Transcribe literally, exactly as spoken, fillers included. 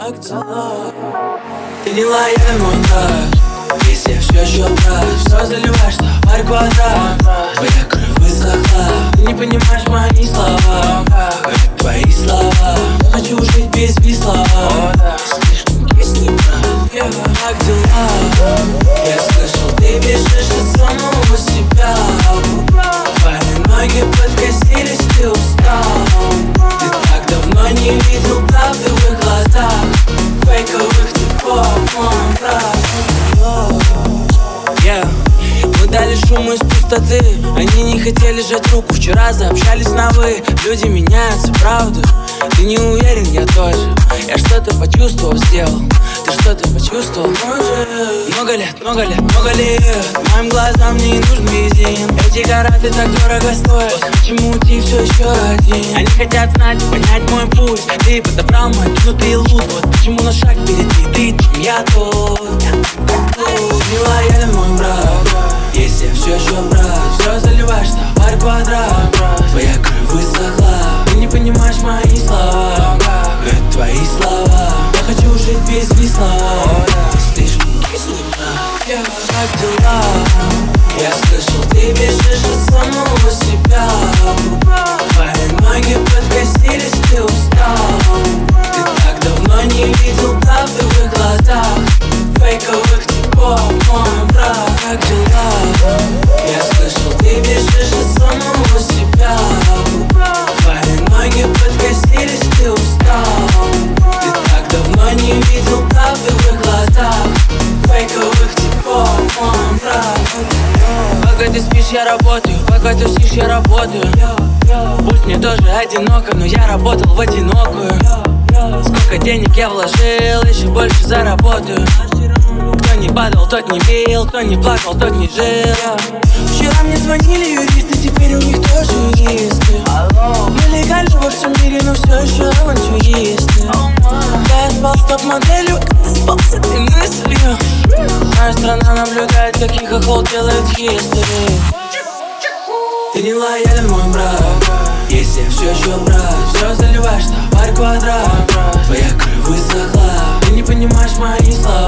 как дела? Ты не лоялен, мой брат, если я все еще прав. Все заливаешь на парь квадрат, твоя кровь высохла. Ты не понимаешь мои слова, это твои слова. Я хочу жить без висла, слишком есть не прав. Ева, как дела? Я слышал, ты бежишь от самого себя. Твои ноги подкосились, ты устал. Ты так давно не видел правды в их глазах, фейковых типов, мой брат. Yeah. Мы дали шуму из пустоты, они не хотели жать руку. Вчера заобщались на вы, люди меняются, правда. Ты не уверен, я тоже. Я что-то почувствовал, сделал. Ты что-то почувствовал, может? Много лет, много лет, много лет моим глазам не нужен визин. Эти города так дорого стоят, почему ты все еще один? Они хотят знать, понять мой путь. Ты подобрал мой внутри лут. Вот почему на шаг впереди ты, чем я тут. Не лоялен, мой брат, если я все еще брат. Все заливаешь на парь квадрат, твоя кровь высохла. Ты не понимаешь мои слова, это твои слова. Я хочу жить без висла, ты слишком кислый, брат. Ева, как дела? Я слышал, ты бежишь от самого себя. Твои ноги подкосились, ты устал. Ты так давно не видел правды в их глазах, фейковых типов, мой брат. Как дела? Я слышал, ты бежишь от самого себя. Твои ноги подкосились, ты устал. Ты так давно не видел правды в их глазах, фейковых типов, мой брат. Пока ты спишь, я работаю, пока ты спишь, я работаю. Пусть мне тоже одиноко, но я работал в одинокую. Сколько денег я вложил, еще больше заработаю. Кто не падал, тот не бил, кто не плакал, тот не жил. Вчера мне звонили юристы, теперь у них тоже юристы. Мы легальны во всем мире, но все еще авантюристы. Когда я спал с топ-моделью, когда спал с этой мыслью. Моя страна наблюдает, как их хохол делает history. Ты не лоялен, мой брат, если я все еще брат. Все заливаешь на парь квадрат, твоя кровь высохла. Ты не понимаешь мои слова,